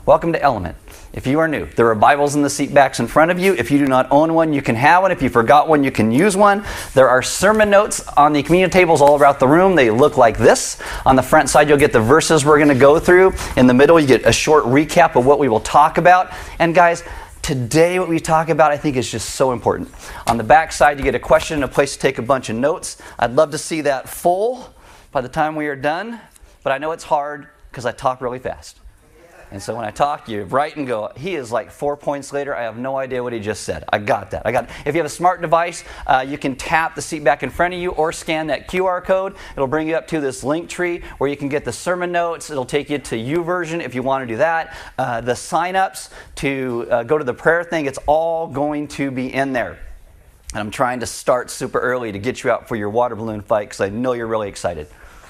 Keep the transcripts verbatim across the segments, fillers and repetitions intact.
Welcome to Element. If you are new, there are Bibles in the seat backs in front of you. If you do not own one, you can have one. If you forgot one, you can use one. There are sermon notes on the communion tables all around the room. They look like this. On the front side, you'll get the verses we're going to go through. In the middle, you get a short recap of what we will talk about. And guys, today what we talk about I think is just so important. On the back side, you get a question and a place to take a bunch of notes. I'd love to see that full by the time we are done, but I know it's hard because I talk really fast. And so when I talk, you write and go, he is like four points later. I have no idea what he just said. I got that. I got it. If you have a smart device, uh, you can tap the seat back in front of you or scan that Q R code. It'll bring you up to this link tree where you can get the sermon notes. It'll take you to YouVersion if you want to do that. Uh, the sign-ups to uh, go to the prayer thing, it's all going to be in there. And I'm trying to start super early to get you out for your water balloon fight because I know you're really excited.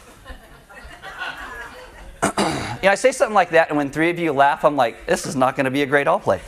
You know, I say something like that, and when three of you laugh, I'm like, this is not going to be a great all play.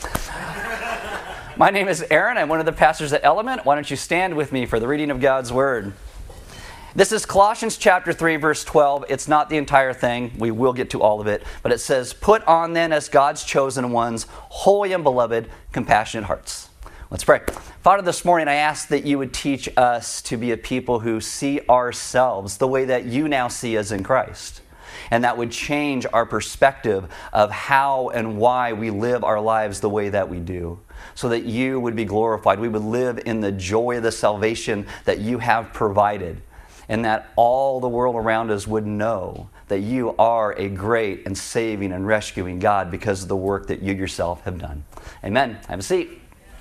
My name is Aaron. I'm one of the pastors at Element. Why don't you stand with me for the reading of God's Word? This is Colossians chapter three, verse twelve. It's not the entire thing. We will get to all of it. But it says, "Put on then as God's chosen ones, holy and beloved, compassionate hearts." Let's pray. Father, this morning I ask that you would teach us to be a people who see ourselves the way that you now see us in Christ. And that would change our perspective of how and why we live our lives the way that we do. So that you would be glorified. We would live in the joy of the salvation that you have provided. And that all the world around us would know that you are a great and saving and rescuing God because of the work that you yourself have done. Amen. Have a seat.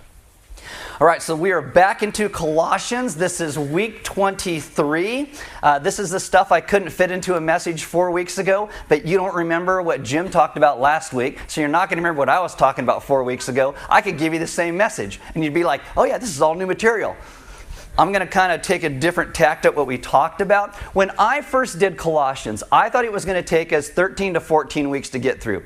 All right, so we are back into Colossians. This is week twenty-three. Uh, this is the stuff I couldn't fit into a message four weeks ago, but you don't remember what Jim talked about last week, so you're not going to remember what I was talking about four weeks ago. I could give you the same message, and you'd be like, oh yeah, this is all new material. I'm going to kind of take a different tact at what we talked about. When I first did Colossians, I thought it was going to take us thirteen to fourteen weeks to get through.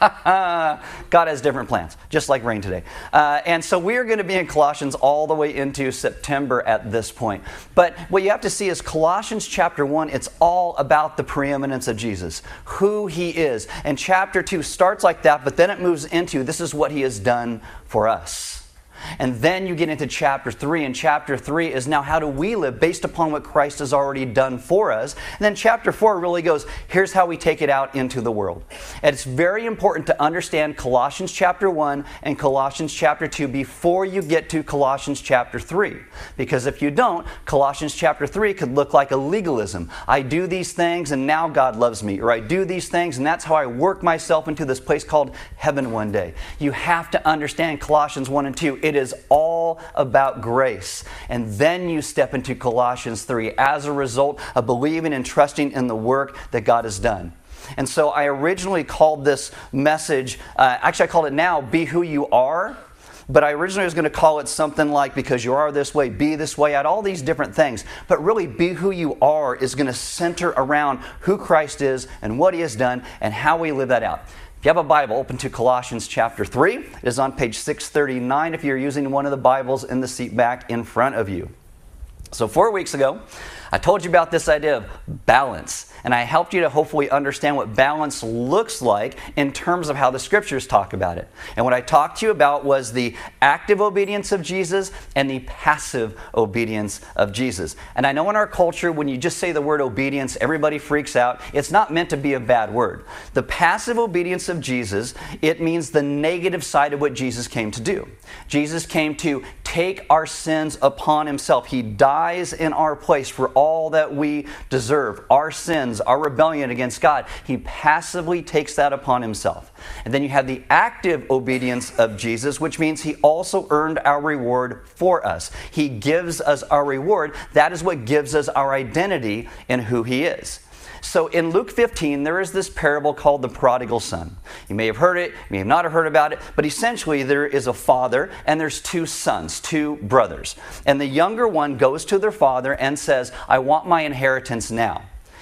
God has different plans, just like rain today. Uh, and so we're going to be in Colossians all the way into September at this point. But what you have to see is Colossians chapter one, it's all about the preeminence of Jesus, who he is. And chapter two starts like that, but then it moves into this is what he has done for us. And then you get into chapter three, and chapter three is now how do we live based upon what Christ has already done for us. And then chapter four really goes, here's how we take it out into the world. And it's very important to understand Colossians chapter one and Colossians chapter two before you get to Colossians chapter three. Because if you don't, Colossians chapter three could look like a legalism. I do these things and now God loves me. Or I do these things and that's how I work myself into this place called heaven one day. You have to understand Colossians one and two. It is all about grace. And then you step into Colossians three as a result of believing and trusting in the work that God has done. And so I originally called this message, uh, actually I called it now, Be Who You Are. But I originally was going to call it something like, because you are this way, be this way, add all these different things. But really, Be Who You Are is going to center around who Christ is and what he has done and how we live that out. If you have a Bible, open to Colossians chapter three. It is on page six thirty-nine if you're using one of the Bibles in the seat back in front of you. So four weeks ago, I told you about this idea of balance. And I helped you to hopefully understand what balance looks like in terms of how the scriptures talk about it. And what I talked to you about was the active obedience of Jesus and the passive obedience of Jesus. And I know in our culture, when you just say the word obedience, everybody freaks out. It's not meant to be a bad word. The passive obedience of Jesus, it means the negative side of what Jesus came to do. Jesus came to take our sins upon himself. He dies in our place for all that we deserve. Our sins, our rebellion against God, he passively takes that upon himself. And then you have the active obedience of Jesus, which means he also earned our reward for us. He gives us our reward. That is what gives us our identity in who he is. So in Luke fifteen, there is this parable called the prodigal son. You may have heard it, you may have not have heard about it, but essentially there is a father and there's two sons, two brothers. And the younger one goes to their father and says, I want my inheritance now.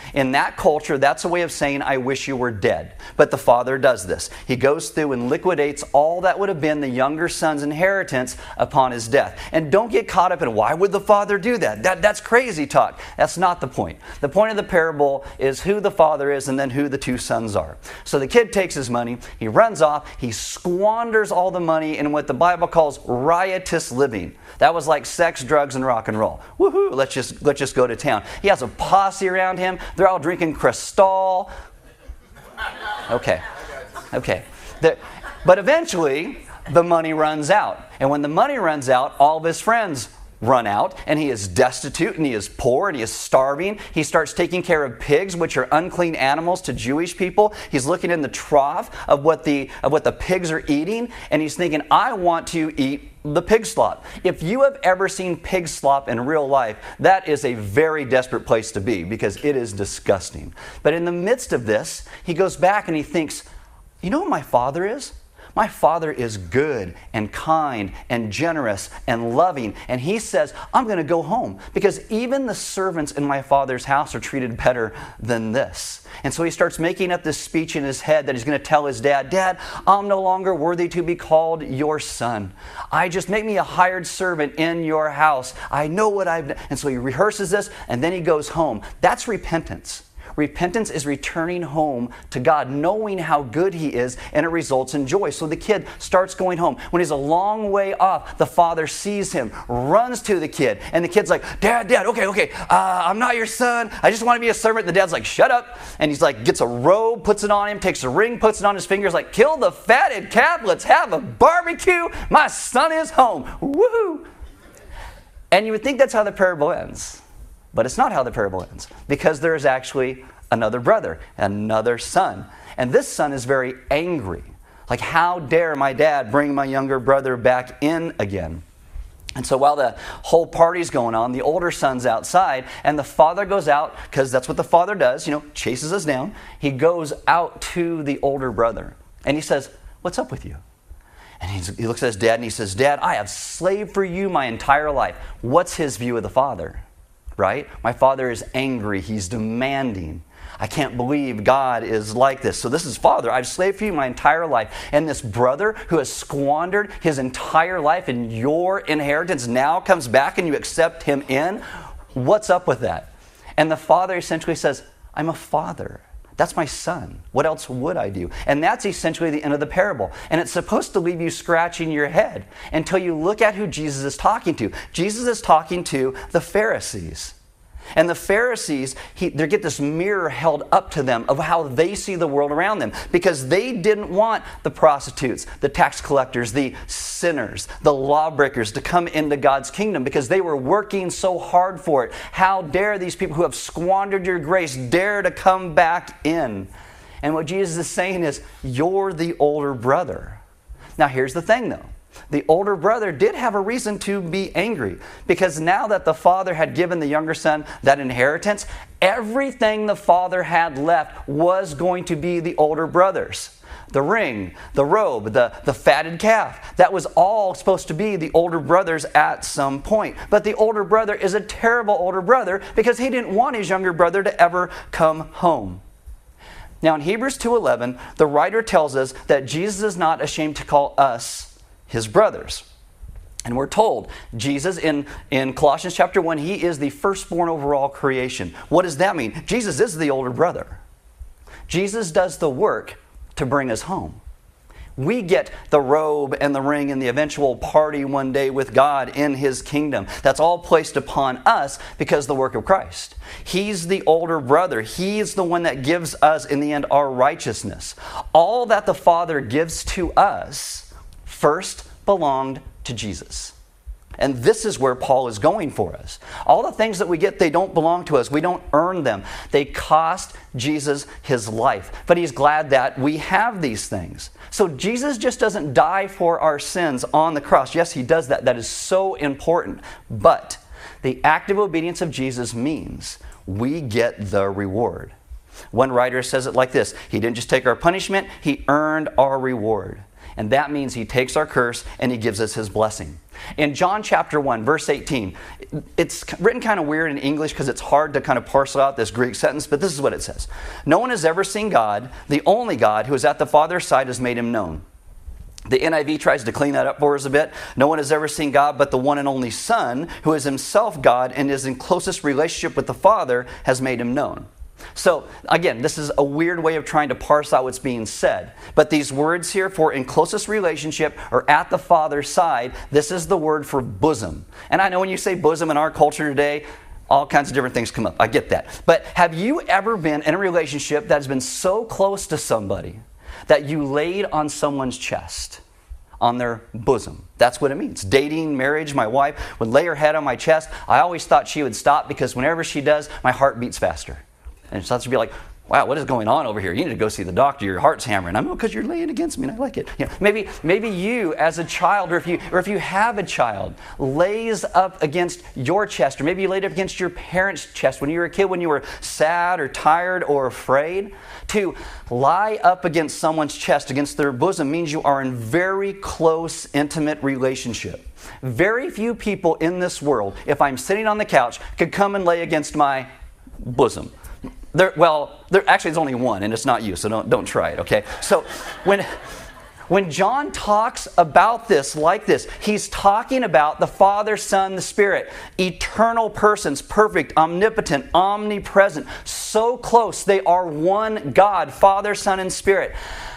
In that culture, that's a way of saying, I wish you were dead. But the father does this. He goes through and liquidates all that would have been the younger son's inheritance upon his death. And don't get caught up in, why would the father do that? that? That's crazy talk. That's not the point. The point of the parable is who the father is and then who the two sons are. So the kid takes his money, he runs off, he squanders all the money in what the Bible calls riotous living. That was like sex, drugs, and rock and roll. Woohoo, let's just, let's just go to town. He has a posse around him. They're all drinking Cristal. Okay, okay. The, but eventually, the money runs out. And when the money runs out, all of his friends run out, and he is destitute, and he is poor, and he is starving. He starts taking care of pigs, which are unclean animals to Jewish people. He's looking in the trough of what the of what the pigs are eating, and he's thinking, I want to eat the pig slop. If you have ever seen pig slop in real life, that is a very desperate place to be, because it is disgusting. But in the midst of this, he goes back and he thinks, you know who my father is? My father is good and kind and generous and loving. And he says, I'm going to go home because even the servants in my father's house are treated better than this. And so he starts making up this speech in his head that he's going to tell his dad, Dad, I'm no longer worthy to be called your son. I just make me a hired servant in your house. I know what I've done. And so he rehearses this and then he goes home. That's repentance. Repentance is returning home to God, knowing how good He is, and it results in joy. So the kid starts going home. When he's a long way off, the father sees him, runs to the kid, and the kid's like, Dad, Dad, okay, okay, uh, I'm not your son. I just want to be a servant. And the dad's like, shut up. And he's like, gets a robe, puts it on him, takes a ring, puts it on his fingers, like, kill the fatted calf. Let's have a barbecue. My son is home. Woohoo! And you would think that's how the parable ends. But it's not how the parable ends, because there is actually another brother, another son. And this son is very angry. Like, how dare my dad bring my younger brother back in again? And so while the whole party's going on, the older son's outside, and the father goes out, because that's what the father does, you know, chases us down. He goes out to the older brother, and he says, what's up with you? And he's, he looks at his dad, and he says, Dad, I have slaved for you my entire life. What's his view of the father? Right? My father is angry. He's demanding. I can't believe God is like this. So this is Father. I've slaved for you my entire life. And this brother who has squandered his entire life in your inheritance now comes back and you accept him in. What's up with that? And the father essentially says, I'm a father. That's my son. What else would I do? And that's essentially the end of the parable. And it's supposed to leave you scratching your head until you look at who Jesus is talking to. Jesus is talking to the Pharisees. And the Pharisees, he, they get this mirror held up to them of how they see the world around them, because they didn't want the prostitutes, the tax collectors, the sinners, the lawbreakers to come into God's kingdom, because they were working so hard for it. How dare these people who have squandered your grace dare to come back in? And what Jesus is saying is, you're the older brother. Now here's the thing though. The older brother did have a reason to be angry, because now that the father had given the younger son that inheritance, everything the father had left was going to be the older brother's. The ring, the robe, the, the fatted calf, that was all supposed to be the older brother's at some point. But the older brother is a terrible older brother because he didn't want his younger brother to ever come home. Now in Hebrews two eleven, the writer tells us that Jesus is not ashamed to call us his brothers. And we're told, Jesus in, in Colossians chapter one, he is the firstborn over all creation. What does that mean? Jesus is the older brother. Jesus does the work to bring us home. We get the robe and the ring and the eventual party one day with God in His kingdom. That's all placed upon us because of the work of Christ. He's the older brother. He's the one that gives us, in the end, our righteousness. All that the Father gives to us first belonged to Jesus. And this is where Paul is going for us. All the things that we get, they don't belong to us. We don't earn them. They cost Jesus his life. But he's glad that we have these things. So Jesus just doesn't die for our sins on the cross. Yes, he does that. That is so important. But the active obedience of Jesus means we get the reward. One writer says it like this: He didn't just take our punishment, He earned our reward. And that means He takes our curse and He gives us His blessing. In John chapter one, verse eighteen, it's written kind of weird in English because it's hard to kind of parcel out this Greek sentence, but this is what it says. No one has ever seen God. The only God who is at the Father's side has made him known. The N I V tries to clean that up for us a bit. No one has ever seen God, but the one and only Son, who is himself God and is in closest relationship with the Father, has made him known. So, again, this is a weird way of trying to parse out what's being said. But these words here for in closest relationship or at the Father's side, this is the word for bosom. And I know when you say bosom in our culture today, all kinds of different things come up. I get that. But have you ever been in a relationship that's been so close to somebody that you laid on someone's chest, on their bosom? That's what it means. Dating, marriage, my wife would lay her head on my chest. I always thought she would stop because whenever she does, my heart beats faster. And so that's be like, wow, what is going on over here? You need to go see the doctor. Your heart's hammering. I'm because you're laying against me and I like it. You know, maybe maybe you as a child, or if you or if you have a child, lays up against your chest, or maybe you laid up against your parents' chest when you were a kid, when you were sad or tired or afraid. To lie up against someone's chest, against their bosom, means you are in very close, intimate relationship. Very few people in this world, if I'm sitting on the couch, could come and lay against my bosom. There, well, there, actually, it's only one, and it's not you, so don't don't try it, okay? So when, when John talks about this like this, he's talking about the Father, Son, the Spirit, eternal persons, perfect, omnipotent, omnipresent, so close. They are one God, Father, Son, and Spirit.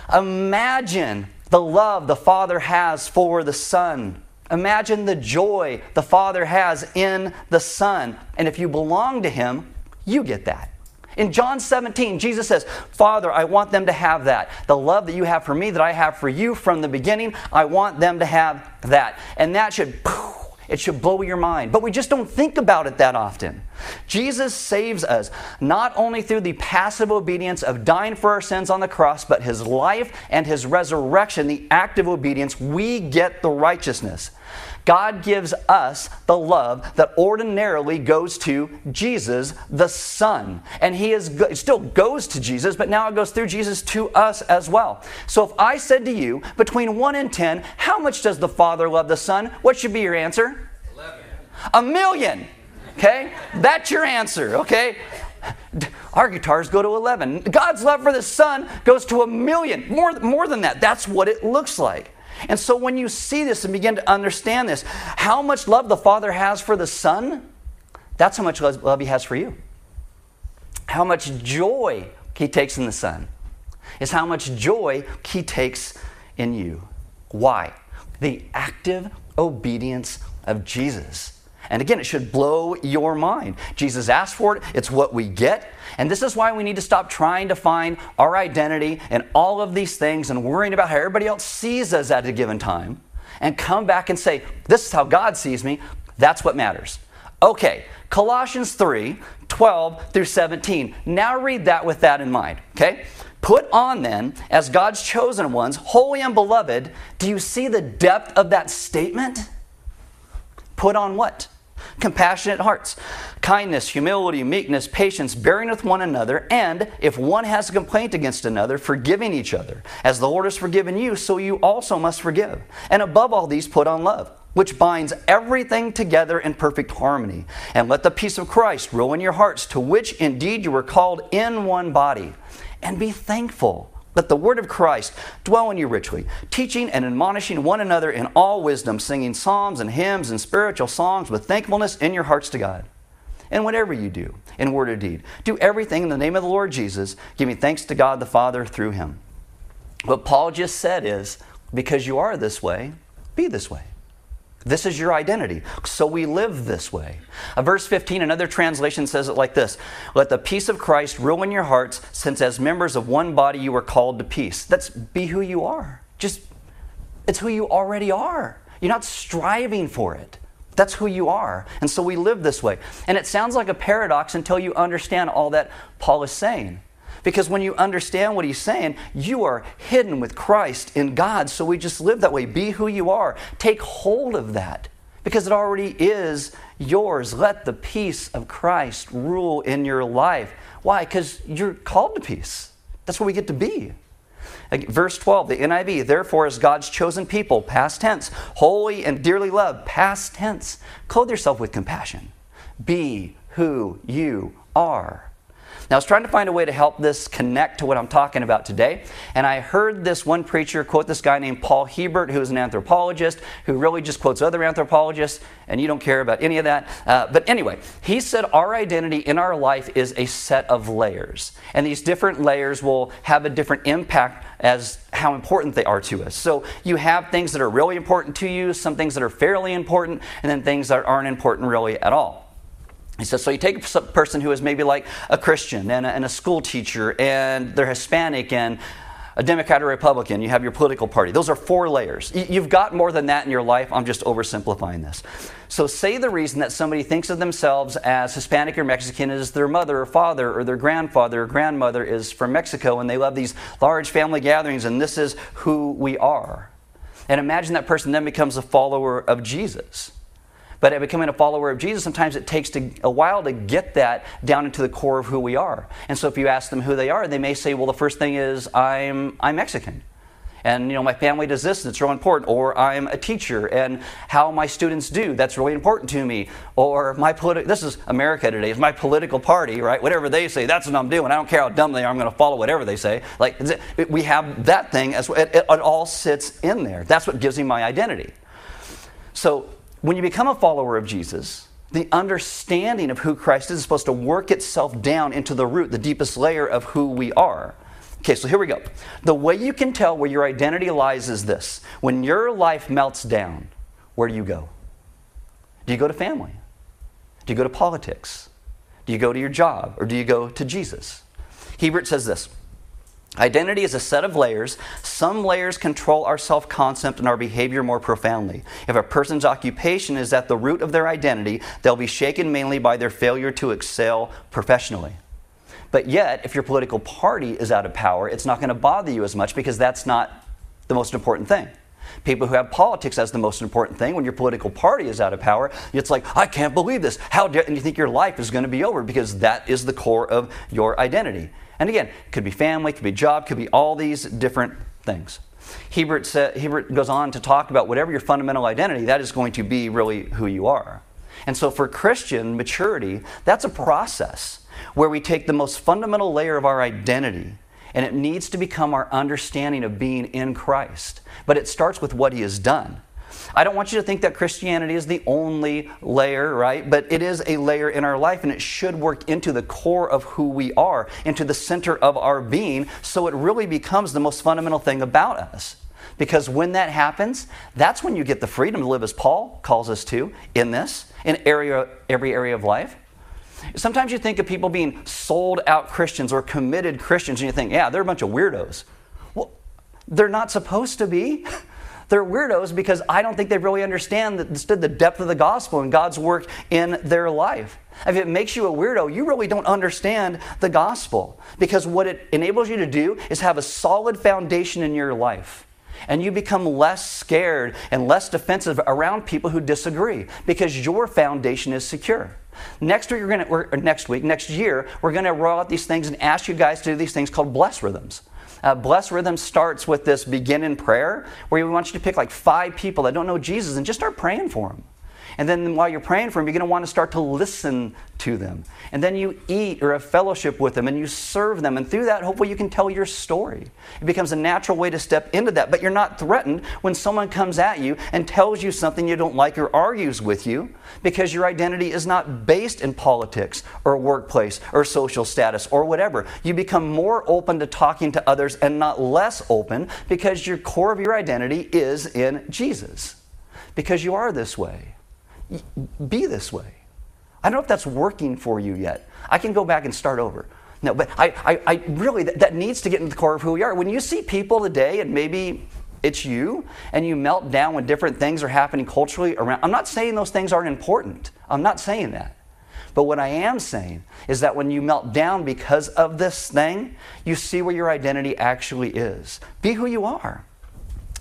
Imagine the love the Father has for the Son. Imagine the joy the Father has in the Son. And if you belong to Him, you get that. In John seventeen, Jesus says, Father, I want them to have that. The love that you have for me, that I have for you from the beginning, I want them to have that. And that should, it should blow your mind. But we just don't think about it that often. Jesus saves us not only through the passive obedience of dying for our sins on the cross, but His life and His resurrection, the active obedience, we get the righteousness. God gives us the love that ordinarily goes to Jesus, the Son. And He is it still goes to Jesus, but now it goes through Jesus to us as well. So if I said to you, between one and ten, how much does the Father love the Son? What should be your answer? eleven. A million. Okay? That's your answer, okay? Our guitars go to eleven. God's love for the Son goes to a million. More, more than that. That's what it looks like. And so when you see this and begin to understand this, how much love the Father has for the Son, that's how much love He has for you. How much joy He takes in the Son is how much joy He takes in you. Why? The active obedience of Jesus. And again, it should blow your mind. Jesus asked for it. It's what we get. And this is why we need to stop trying to find our identity in all of these things and worrying about how everybody else sees us at a given time, and come back and say, this is how God sees me. That's what matters. Okay, Colossians three, twelve through seventeen. Now read that with that in mind, okay? Put on then, as God's chosen ones, holy and beloved. Do you see the depth of that statement? Put on what? Compassionate hearts, kindness, humility, meekness, patience, bearing with one another, and if one has a complaint against another, forgiving each other. As the Lord has forgiven you, so you also must forgive. And above all these, put on love, which binds everything together in perfect harmony. And let the peace of Christ rule in your hearts, to which indeed you were called in one body. And be thankful. Let the word of Christ dwell in you richly, teaching and admonishing one another in all wisdom, singing psalms and hymns and spiritual songs with thankfulness in your hearts to God. And whatever you do, in word or deed, do everything in the name of the Lord Jesus, giving thanks to God the Father through Him. What Paul just said is, because you are this way, be this way. This is your identity. So we live this way. Uh, verse fifteen, another translation says it like this. Let the peace of Christ rule in your hearts, since as members of one body you are called to peace. That's be who you are. Just, it's who you already are. You're not striving for it. That's who you are. And so we live this way. And it sounds like a paradox until you understand all that Paul is saying. Because when you understand what he's saying, you are hidden with Christ in God. So we just live that way. Be who you are. Take hold of that. Because it already is yours. Let the peace of Christ rule in your life. Why? Because you're called to peace. That's where we get to be. Verse twelve, the N I V, therefore as God's chosen people, past tense, holy and dearly loved, past tense, clothe yourself with compassion. Be who you are. Now, I was trying to find a way to help this connect to what I'm talking about today, and I heard this one preacher quote this guy named Paul Hebert, who is an anthropologist, who really just quotes other anthropologists, and you don't care about any of that. Uh, but anyway, he said our identity in our life is a set of layers, and these different layers will have a different impact as how important they are to us. So you have things that are really important to you, some things that are fairly important, and then things that aren't important really at all. He says, so you take a person who is maybe like a Christian and a, and a school teacher, and they're Hispanic and a Democrat or Republican. You have your political party. Those are four layers. You've got more than that in your life. I'm just oversimplifying this. So say the reason that somebody thinks of themselves as Hispanic or Mexican is their mother or father or their grandfather or grandmother is from Mexico, and they love these large family gatherings, and this is who we are. And imagine that person then becomes a follower of Jesus. But at becoming a follower of Jesus, sometimes it takes to, a while to get that down into the core of who we are. And so if you ask them who they are, they may say, well, the first thing is I'm I'm Mexican. And, you know, my family does this, and it's real important. Or I'm a teacher, and how my students do, that's really important to me. Or my political, this is America today, it's my political party, right? Whatever they say, that's what I'm doing. I don't care how dumb they are, I'm going to follow whatever they say. Like, we have that thing, as it, it all sits in there. That's what gives me my identity. So, when you become a follower of Jesus, the understanding of who Christ is is supposed to work itself down into the root, the deepest layer of who we are. Okay, so here we go. The way you can tell where your identity lies is this. When your life melts down, where do you go? Do you go to family? Do you go to politics? Do you go to your job? Or do you go to Jesus? Hebert says this. Identity is a set of layers. Some layers control our self-concept and our behavior more profoundly. If a person's occupation is at the root of their identity, they'll be shaken mainly by their failure to excel professionally. But yet, if your political party is out of power, it's not going to bother you as much because that's not the most important thing. People who have politics as the most important thing, when your political party is out of power, it's like, I can't believe this. How dare, and you think your life is going to be over because that is the core of your identity. And again, it could be family, could be job, could be all these different things. Hebert, sa- Hebert goes on to talk about whatever your fundamental identity, that is going to be really who you are. And so for Christian maturity, that's a process where we take the most fundamental layer of our identity, and it needs to become our understanding of being in Christ. But it starts with what He has done. I don't want you to think that Christianity is the only layer, right? But it is a layer in our life, and it should work into the core of who we are, into the center of our being, so it really becomes the most fundamental thing about us. Because when that happens, that's when you get the freedom to live as Paul calls us to in this, in area, every area of life. Sometimes you think of people being sold out Christians or committed Christians, and you think, yeah, they're a bunch of weirdos. Well, they're not supposed to be. They're weirdos because I don't think they really understand the, the depth of the gospel and God's work in their life. If it makes you a weirdo, you really don't understand the gospel, because what it enables you to do is have a solid foundation in your life. And you become less scared and less defensive around people who disagree because your foundation is secure. Next week, we're going to, or next week, next year, we're going to roll out these things and ask you guys to do these things called Bless Rhythms. Uh, Bless Rhythms starts with this begin in prayer, where we want you to pick like five people that don't know Jesus and just start praying for them. And then while you're praying for them, you're going to want to start to listen to them. And then you eat or have fellowship with them and you serve them. And through that, hopefully you can tell your story. It becomes a natural way to step into that. But you're not threatened when someone comes at you and tells you something you don't like or argues with you, because your identity is not based in politics or workplace or social status or whatever. You become more open to talking to others and not less open, because your core of your identity is in Jesus. Because you are this way. Be this way. I don't know if that's working for you yet. I can go back and start over. No, but I, I, I really, that, that needs to get into the core of who we are. When you see people today, and maybe it's you, and you melt down when different things are happening culturally around, I'm not saying those things aren't important. I'm not saying that. But what I am saying is that when you melt down because of this thing, you see where your identity actually is. Be who you are.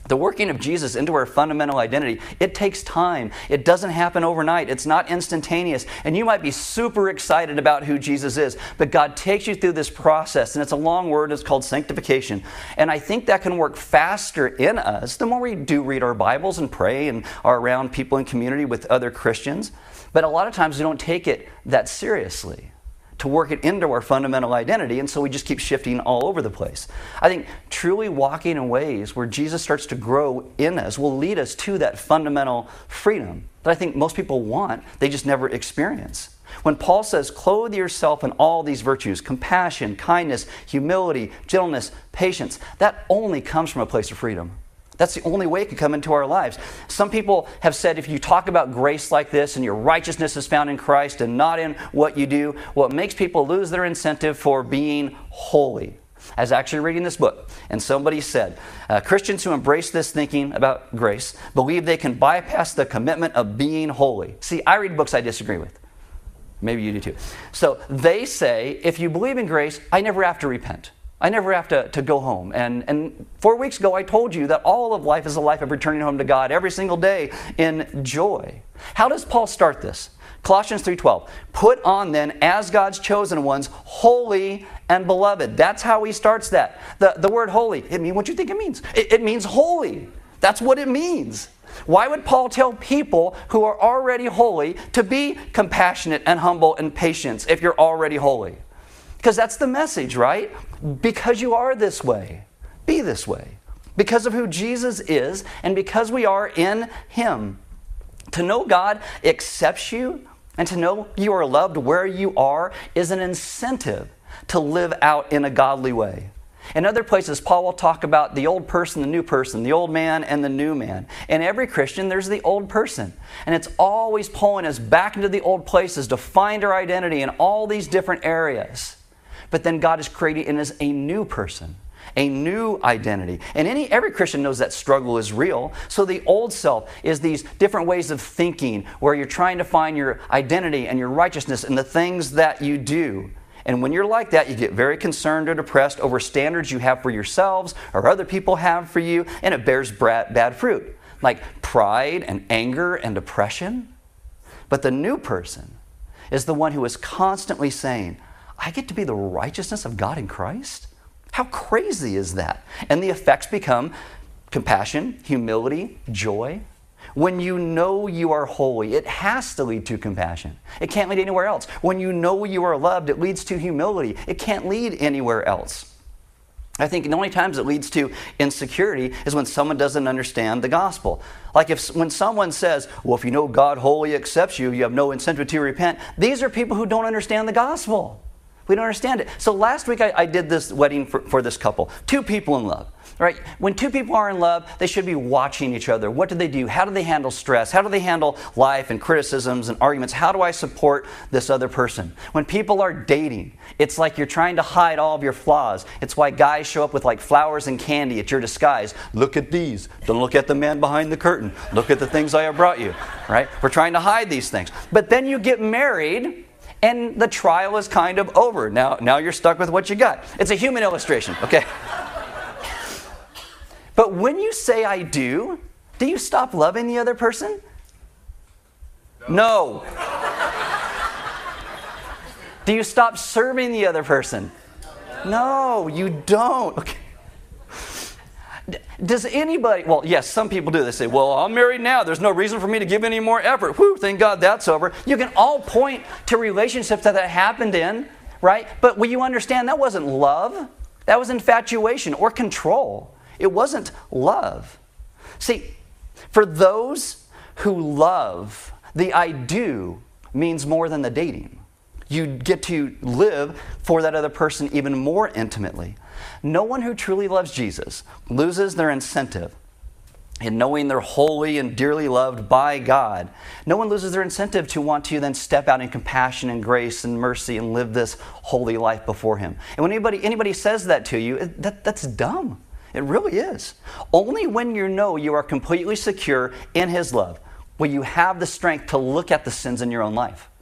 The working of Jesus into our fundamental identity, it takes time. It doesn't happen overnight. It's not instantaneous. And you might be super excited about who Jesus is, but God takes you through this process, and it's a long word. It's called sanctification. And I think that can work faster in us the more we do read our Bibles and pray and are around people in community with other Christians. But a lot of times we don't take it that seriously to work it into our fundamental identity, and so we just keep shifting all over the place. I think truly walking in ways where Jesus starts to grow in us will lead us to that fundamental freedom that I think most people want, they just never experience. When Paul says, clothe yourself in all these virtues, compassion, kindness, humility, gentleness, patience, that only comes from a place of freedom. That's the only way it can come into our lives. Some people have said if you talk about grace like this and your righteousness is found in Christ and not in what you do, well, it makes people lose their incentive for being holy. I was actually reading this book, and somebody said, uh, Christians who embrace this thinking about grace believe they can bypass the commitment of being holy. See, I read books I disagree with. Maybe you do too. So they say, if you believe in grace, I never have to repent. I never have to, to go home. And, and four weeks ago, I told you that all of life is a life of returning home to God every single day in joy. How does Paul start this? Colossians three twelve. Put on then, as God's chosen ones, holy and beloved. That's how he starts that. The, the word holy, it means what you think it means. It, it means holy. That's what it means. Why would Paul tell people who are already holy to be compassionate and humble and patient if you're already holy? Because that's the message, right? Because you are this way, be this way. Because of who Jesus is and because we are in him. To know God accepts you and to know you are loved where you are is an incentive to live out in a godly way. In other places, Paul will talk about the old person, the new person, the old man and the new man. In every Christian, there's the old person. And it's always pulling us back into the old places to find our identity in all these different areas. But then God is creating in us a new person, a new identity. And any every Christian knows that struggle is real. So the old self is these different ways of thinking where you're trying to find your identity and your righteousness in the things that you do. And when you're like that, you get very concerned or depressed over standards you have for yourselves or other people have for you, and it bears bad fruit, like pride and anger and depression. But the new person is the one who is constantly saying, I get to be the righteousness of God in Christ? How crazy is that? And the effects become compassion, humility, joy. When you know you are holy, it has to lead to compassion. It can't lead anywhere else. When you know you are loved, it leads to humility. It can't lead anywhere else. I think the only times it leads to insecurity is when someone doesn't understand the gospel. Like if when someone says, well, if you know God wholly accepts you, you have no incentive to repent. These are people who don't understand the gospel. We don't understand it. So last week I, I did this wedding for, for this couple. Two people in love. Right? When two people are in love, they should be watching each other. What do they do? How do they handle stress? How do they handle life and criticisms and arguments? How do I support this other person? When people are dating, it's like you're trying to hide all of your flaws. It's why guys show up with like flowers and candy at your disguise. Look at these. Don't look at the man behind the curtain. Look at the things I have brought you. Right? We're trying to hide these things. But then you get married, and the trial is kind of over. Now, now you're stuck with what you got. It's a human illustration, okay? But when you say I do, do you stop loving the other person? No. no. Do you stop serving the other person? No, you don't. Okay. Does anybody, well, yes, some people do. They say, well, I'm married now. There's no reason for me to give any more effort. Whew, thank God that's over. You can all point to relationships that that happened in, right? But will you understand that wasn't love? That was infatuation or control. It wasn't love. See, for those who love, the I do means more than the dating. You get to live for that other person even more intimately. No one who truly loves Jesus loses their incentive in knowing they're holy and dearly loved by God. No one loses their incentive to want to then step out in compassion and grace and mercy and live this holy life before Him. And when anybody, anybody says that to you, that, that's dumb. It really is. Only when you know you are completely secure in His love will you have the strength to look at the sins in your own life,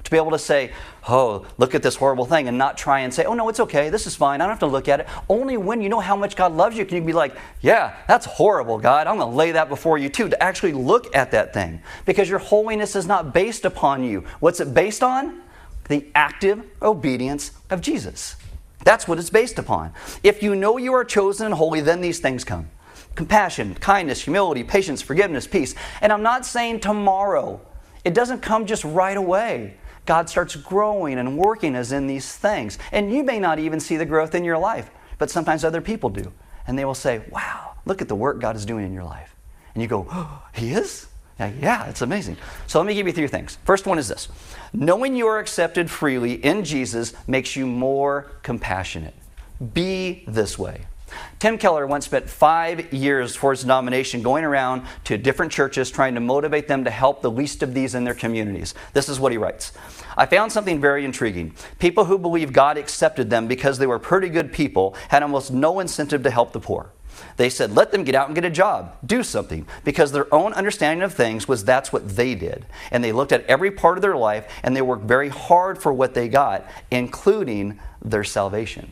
To be able to say, oh, look at this horrible thing, and not try and say, oh, no, it's okay, this is fine, I don't have to look at it. Only when you know how much God loves you can you be like, yeah, that's horrible, God. I'm going to lay that before you too, to actually look at that thing. Because your holiness is not based upon you. What's it based on? The active obedience of Jesus. That's what it's based upon. If you know you are chosen and holy, then these things come. Compassion, kindness, humility, patience, forgiveness, peace. And I'm not saying tomorrow. It doesn't come just right away. God starts growing and working as in these things. And you may not even see the growth in your life, but sometimes other people do. And they will say, wow, look at the work God is doing in your life. And you go, oh, He is? Yeah, yeah, it's amazing. So let me give you three things. First one is this. Knowing you are accepted freely in Jesus makes you more compassionate. Be this way. Tim Keller once spent five years for his nomination going around to different churches trying to motivate them to help the least of these in their communities. This is what he writes. I found something very intriguing. People who believed God accepted them because they were pretty good people had almost no incentive to help the poor. They said, let them get out and get a job, do something, because their own understanding of things was that's what they did. And they looked at every part of their life and they worked very hard for what they got, including their salvation.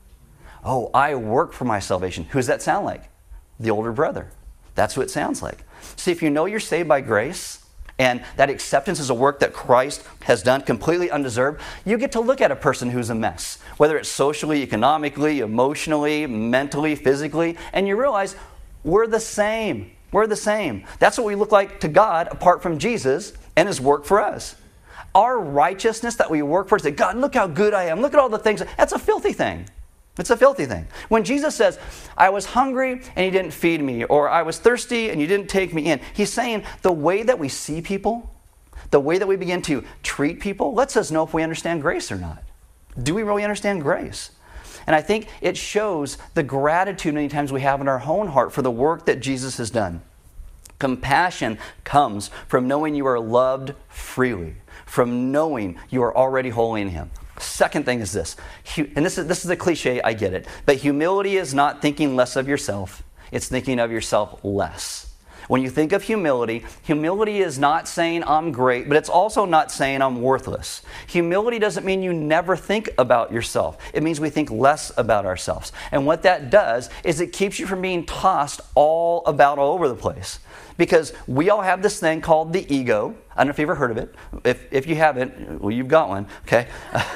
Oh, I work for my salvation. Who does that sound like? The older brother. That's what it sounds like. See, if you know you're saved by grace, and that acceptance is a work that Christ has done completely undeserved, you get to look at a person who's a mess, whether it's socially, economically, emotionally, mentally, physically, and you realize we're the same. We're the same. That's what we look like to God apart from Jesus and His work for us. Our righteousness that we work for, say, God, look how good I am. Look at all the things. That's a filthy thing. It's a filthy thing. When Jesus says, I was hungry and you didn't feed me, or I was thirsty and you didn't take me in, He's saying the way that we see people, the way that we begin to treat people, lets us know if we understand grace or not. Do we really understand grace? And I think it shows the gratitude many times we have in our own heart for the work that Jesus has done. Compassion comes from knowing you are loved freely, from knowing you are already holy in Him. Second thing is this, and this is this is a cliche, I get it, but humility is not thinking less of yourself, it's thinking of yourself less. When you think of humility, humility is not saying I'm great, but it's also not saying I'm worthless. Humility doesn't mean you never think about yourself. It means we think less about ourselves. And what that does is it keeps you from being tossed all about all over the place. Because we all have this thing called the ego. I don't know if you've ever heard of it. If if you haven't, well, you've got one, okay?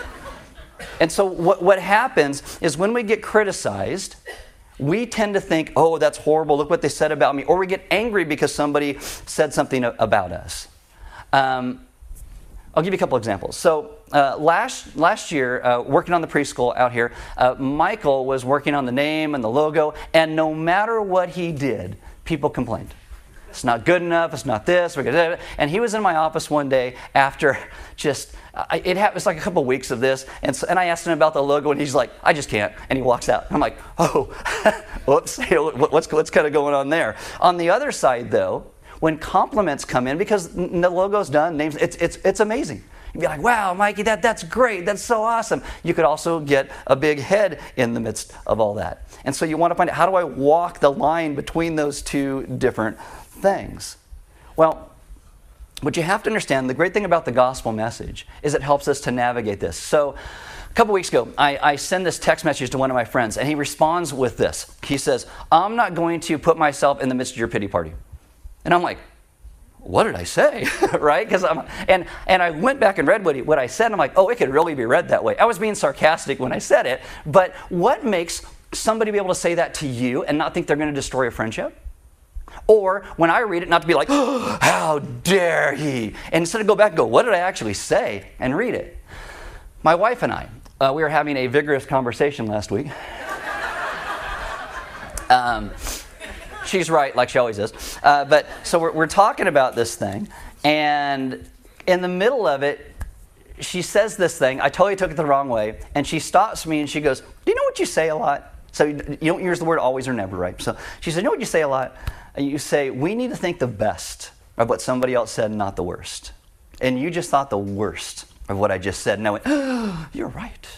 And so what, what happens is when we get criticized, we tend to think, oh, that's horrible, look what they said about me. Or we get angry because somebody said something about us. Um, I'll give you a couple examples. So uh, last last year, uh, working on the preschool out here, uh, Michael was working on the name and the logo, and no matter what he did, people complained. It's not good enough, it's not this, we're gonna, and he was in my office one day after just, I, it happened, it's like a couple of weeks of this, and, so, and I asked him about the logo, and he's like, I just can't, and he walks out. I'm like, oh, whoops, what's, what's kind of going on there? On the other side, though, when compliments come in, because the logo's done, names, it's, it's, it's amazing. You'd be like, wow, Mikey, that, that's great, that's so awesome. You could also get a big head in the midst of all that. And so you want to find out, how do I walk the line between those two different things? Well, what you have to understand, the great thing about the gospel message is it helps us to navigate this. So a couple weeks ago, I, I send this text message to one of my friends, and he responds with this. He says, I'm not going to put myself in the midst of your pity party. And I'm like, what did I say? Right? Because I'm and and I went back and read what he, what I said, and I'm like, oh, it could really be read that way. I was being sarcastic when I said it, but what makes somebody be able to say that to you and not think they're going to destroy a friendship? Or when I read it, not to be like, oh, how dare he? And instead of go back and go, what did I actually say? And read it. My wife and I, uh, we were having a vigorous conversation last week. um, she's right, like she always is. Uh, but so we're, we're talking about this thing, and in the middle of it, she says this thing. I totally took it the wrong way, and she stops me and she goes, do you know what you say a lot? So you don't use the word always or never, right? So she said, you know what you say a lot? And you say, we need to think the best of what somebody else said, not the worst. And you just thought the worst of what I just said. And I went, oh, you're right.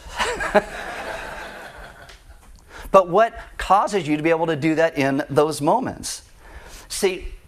But what causes you to be able to do that in those moments? See,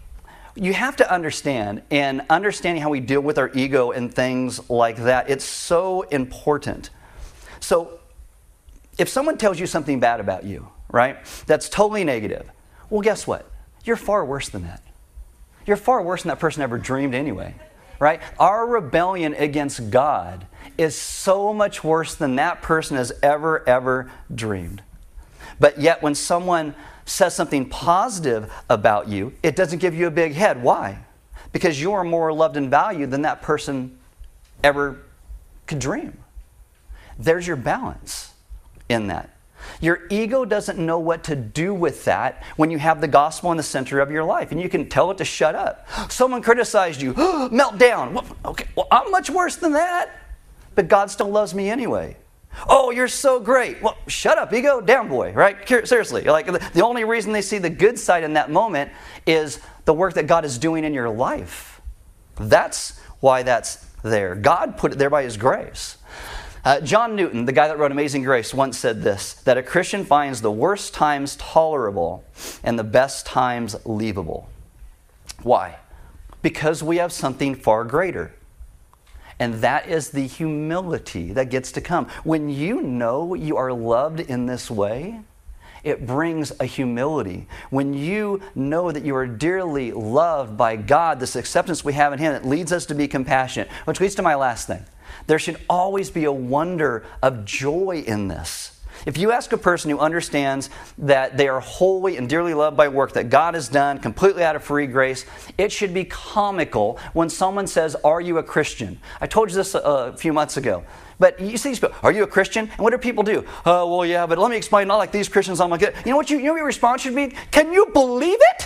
you have to understand, in understanding how we deal with our ego and things like that, it's so important. So if someone tells you something bad about you, right, that's totally negative, well, guess what? You're far worse than that. You're far worse than that person ever dreamed anyway, right? Our rebellion against God is so much worse than that person has ever, ever dreamed. But yet when someone says something positive about you, it doesn't give you a big head. Why? Because you are more loved and valued than that person ever could dream. There's your balance in that. Your ego doesn't know what to do with that when you have the gospel in the center of your life. And you can tell it to shut up. Someone criticized you. Melt down. Well, okay, well, I'm much worse than that. But God still loves me anyway. Oh, you're so great. Well, shut up, ego, down boy, right? Seriously, like the only reason they see the good side in that moment is the work that God is doing in your life. That's why that's there. God put it there by His grace. Uh, John Newton, the guy that wrote Amazing Grace, once said this, that a Christian finds the worst times tolerable and the best times leavable. Why? Because we have something far greater. And that is the humility that gets to come. When you know you are loved in this way, it brings a humility. When you know that you are dearly loved by God, this acceptance we have in Him, it leads us to be compassionate. Which leads to my last thing. There should always be a wonder of joy in this. If you ask a person who understands that they are holy and dearly loved by work that God has done, completely out of free grace, it should be comical when someone says, "Are you a Christian?" I told you this a, a few months ago. But you see these people, "Are you a Christian?" And what do people do? "Oh, well, yeah, but let me explain. Not like these Christians, I'm like it." You know what you, you know what your response should be? "Can you believe it?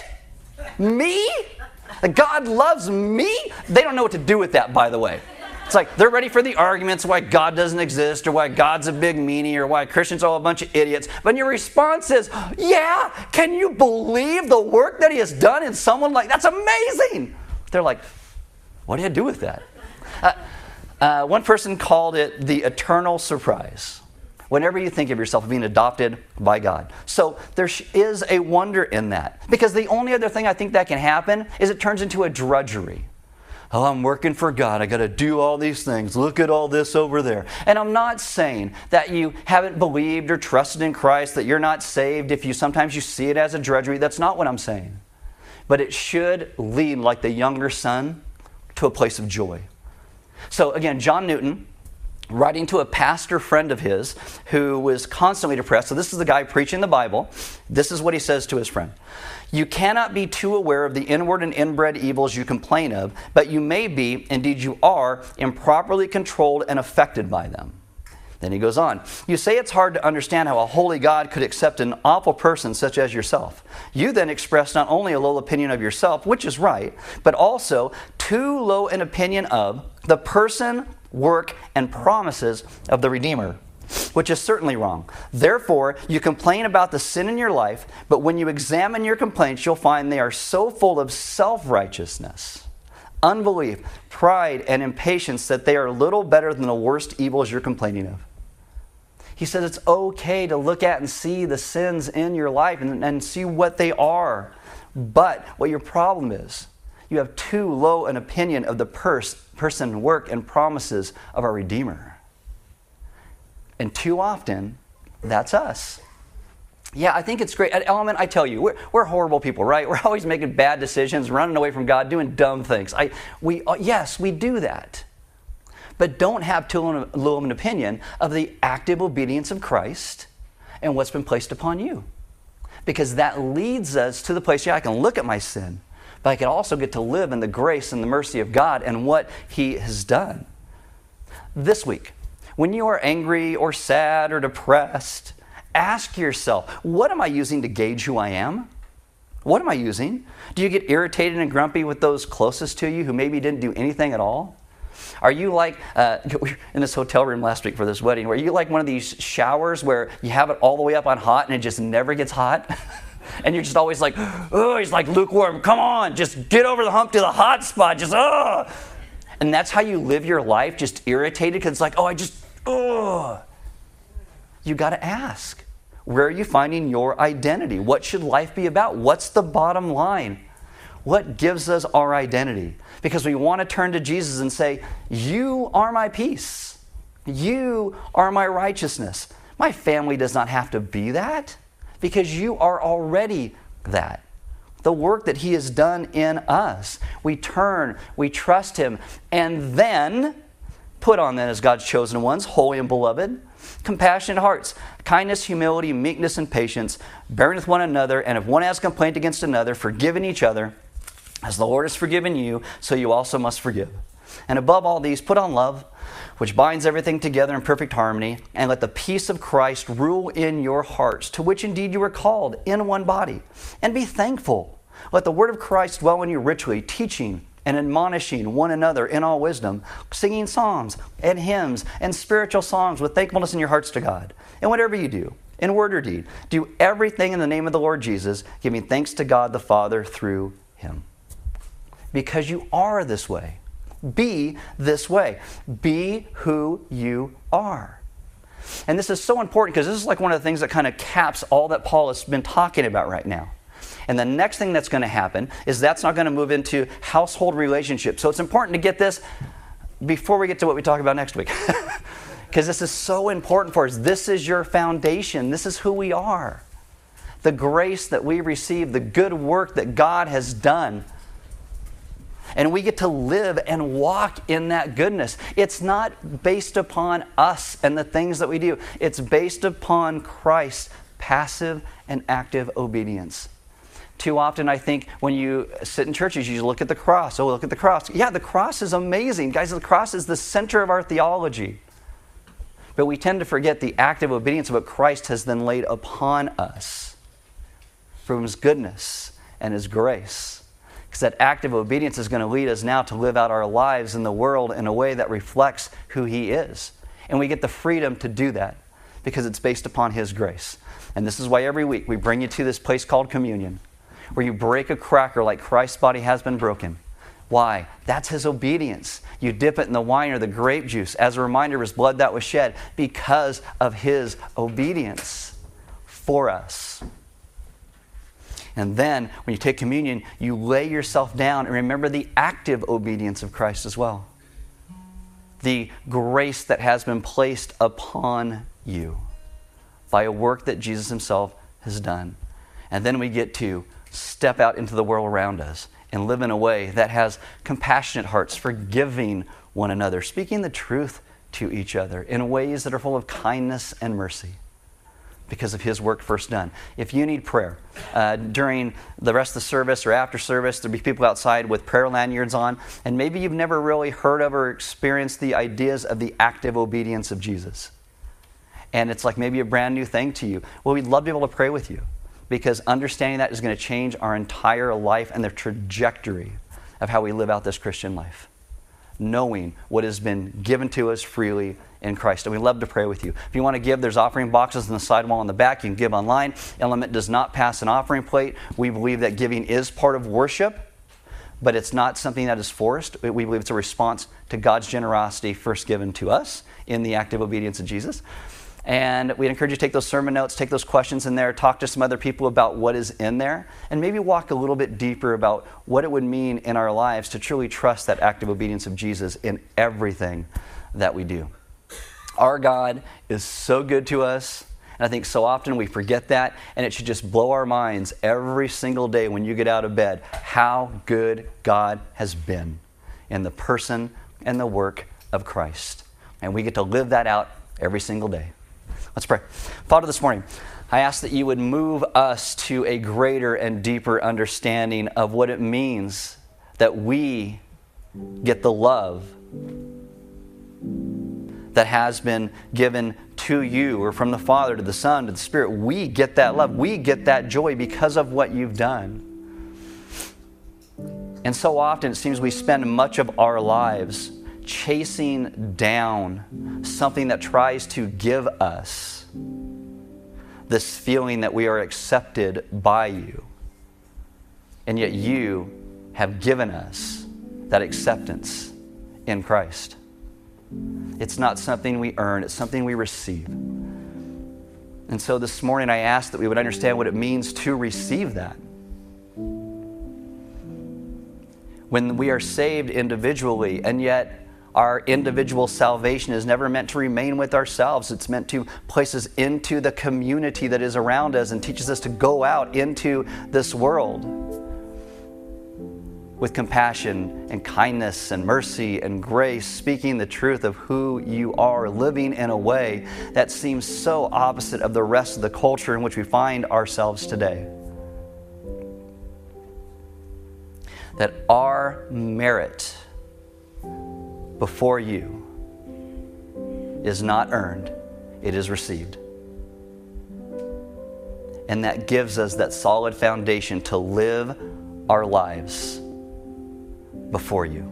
Me? God loves me?" They don't know what to do with that, by the way. It's like they're ready for the arguments why God doesn't exist or why God's a big meanie or why Christians are all a bunch of idiots. But your response is, "Yeah, can you believe the work that He has done in someone like that's amazing?" They're like, "What do you do with that?" Uh, uh, one person called it the eternal surprise. Whenever you think of yourself being adopted by God. So there is a wonder in that. Because the only other thing I think that can happen is it turns into a drudgery. "Oh, I'm working for God. I got to do all these things. Look at all this over there." And I'm not saying that you haven't believed or trusted in Christ, that you're not saved if you sometimes you see it as a drudgery. That's not what I'm saying. But it should lead, like the younger son, to a place of joy. So again, John Newton, writing to a pastor friend of his who was constantly depressed. So this is the guy preaching the Bible. This is what he says to his friend. "You cannot be too aware of the inward and inbred evils you complain of, but you may be, indeed you are, improperly controlled and affected by them." Then he goes on. "You say it's hard to understand how a holy God could accept an awful person such as yourself. You then express not only a low opinion of yourself, which is right, but also too low an opinion of the person, work, and promises of the Redeemer, which is certainly wrong. Therefore, you complain about the sin in your life, but when you examine your complaints, you'll find they are so full of self-righteousness, unbelief, pride, and impatience that they are little better than the worst evils you're complaining of." He says it's okay to look at and see the sins in your life and, and see what they are. But what your problem is, you have too low an opinion of the pers- person, work, and promises of our Redeemer. And too often, that's us. Yeah, I think it's great. At Element, I tell you, we're, we're horrible people, right? We're always making bad decisions, running away from God, doing dumb things. I, we, uh, yes, we do that. But don't have too low of an opinion of the active obedience of Christ and what's been placed upon you. Because that leads us to the place, yeah, I can look at my sin, but I can also get to live in the grace and the mercy of God and what He has done. This week, when you are angry or sad or depressed, ask yourself, what am I using to gauge who I am? What am I using? Do you get irritated and grumpy with those closest to you who maybe didn't do anything at all? Are you like, uh, in this hotel room last week for this wedding, were you like one of these showers where you have it all the way up on hot and it just never gets hot? And you're just always like, oh, he's like lukewarm. Come on, just get over the hump to the hot spot. Just, oh. And that's how you live your life, just irritated because it's like, oh, I just, oh. You got to ask, where are you finding your identity? What should life be about? What's the bottom line? what gives us our identity. Because we want to turn to Jesus and say, you are my peace. You are my righteousness. My family does not have to be that, because you are already that. The work that he has done in us. We turn, we trust him, and then put on then as God's chosen ones, holy and beloved, compassionate hearts, kindness, humility, meekness, and patience, bearing with one another, and if one has complaint against another, forgiving each other, as the Lord has forgiven you, so you also must forgive. And above all these, put on love, which binds everything together in perfect harmony, and let the peace of Christ rule in your hearts, to which indeed you were called in one body. And be thankful. Let the word of Christ dwell in you richly, teaching and admonishing one another in all wisdom, singing psalms and hymns and spiritual songs with thankfulness in your hearts to God. And whatever you do, in word or deed, do everything in the name of the Lord Jesus, giving thanks to God the Father through him. Because you are this way. Be this way. Be who you are. And this is so important because this is like one of the things that kind of caps all that Paul has been talking about right now. And the next thing that's going to happen is that's not going to move into household relationships. So it's important to get this before we get to what we talk about next week. Because this is so important for us. This is your foundation. This is who we are. The grace that we receive, the good work that God has done. And we get to live and walk in that goodness. It's not based upon us and the things that we do. It's based upon Christ's passive and active obedience. Too often, I think, when you sit in churches, you look at the cross. Oh, look at the cross. Yeah, the cross is amazing. Guys, the cross is the center of our theology. But we tend to forget the active obedience of what Christ has then laid upon us from his goodness and his grace. Because that active obedience is going to lead us now to live out our lives in the world in a way that reflects who he is. And we get the freedom to do that because it's based upon his grace. And this is why every week we bring you to this place called communion, where you break a cracker like Christ's body has been broken. Why? That's his obedience. You dip it in the wine or the grape juice as a reminder of his blood that was shed because of his obedience for us. And then when you take communion, you lay yourself down and remember the active obedience of Christ as well. The grace that has been placed upon you by a work that Jesus himself has done. And then we get to step out into the world around us and live in a way that has compassionate hearts, forgiving one another, speaking the truth to each other in ways that are full of kindness and mercy because of his work first done. If you need prayer uh, during the rest of the service or after service, there'll be people outside with prayer lanyards on, and maybe you've never really heard of or experienced the ideas of the active obedience of Jesus. And it's like maybe a brand new thing to you. Well, we'd love to be able to pray with you, because understanding that is going to change our entire life and the trajectory of how we live out this Christian life. Knowing what has been given to us freely in Christ. And we'd love to pray with you. If you want to give, there's offering boxes on the sidewall in the back. You can give online. Element does not pass an offering plate. We believe that giving is part of worship, but it's not something that is forced. We believe it's a response to God's generosity first given to us in the active obedience of Jesus. And we'd encourage you to take those sermon notes, take those questions in there, talk to some other people about what is in there, and maybe walk a little bit deeper about what it would mean in our lives to truly trust that active obedience of Jesus in everything that we do. Our God is so good to us, and I think so often we forget that, and it should just blow our minds every single day when you get out of bed how good God has been in the person and the work of Christ. And we get to live that out every single day. Let's pray. Father, this morning, I ask that you would move us to a greater and deeper understanding of what it means that we get the love that has been given to you, or from the Father to the Son to the Spirit. We get that love. We get that joy because of what you've done. And so often it seems we spend much of our lives chasing down something that tries to give us this feeling that we are accepted by you. And yet you have given us that acceptance in Christ. It's not something we earn, it's something we receive. And so this morning I ask that we would understand what it means to receive that. when we are saved individually, and yet our individual salvation is never meant to remain with ourselves. It's meant to place us into the community that is around us and teaches us to go out into this world with compassion and kindness and mercy and grace, speaking the truth of who you are, living in a way that seems so opposite of the rest of the culture in which we find ourselves today. That our merit before you is not earned, it is received. And that gives us that solid foundation to live our lives before you,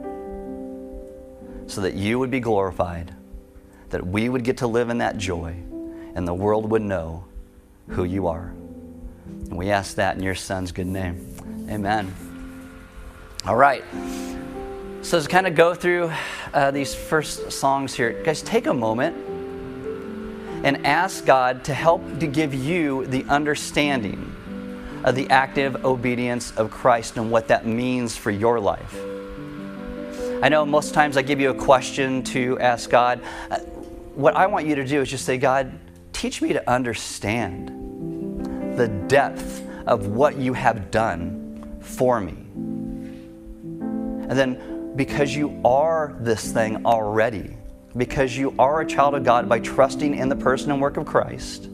so that you would be glorified, that we would get to live in that joy, and the world would know who you are. And we ask that in your Son's good name. Amen. All right. So to kind of go through uh, these first songs here, guys, take a moment and ask God to help to give you the understanding of the active obedience of Christ and what that means for your life. I know most times I give you a question to ask God. Uh, what I want you to do is just say, God, teach me to understand the depth of what you have done for me. And then, because you are this thing already, because you are a child of God by trusting in the person and work of Christ,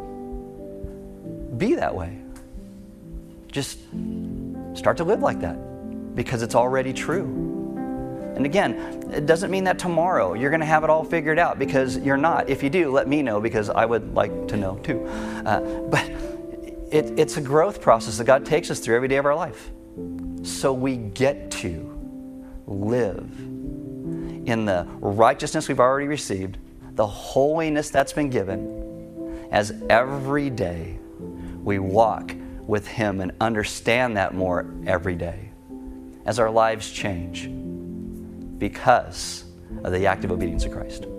be that way. Just start to live like that, because it's already true. And again, it doesn't mean that tomorrow you're going to have it all figured out, because you're not. If you do, let me know, because I would like to know too. Uh, but it, it's a growth process that God takes us through every day of our life. So we get to live in the righteousness we've already received, the holiness that's been given, as every day we walk with Him and understand that more every day as our lives change because of the active obedience of Christ.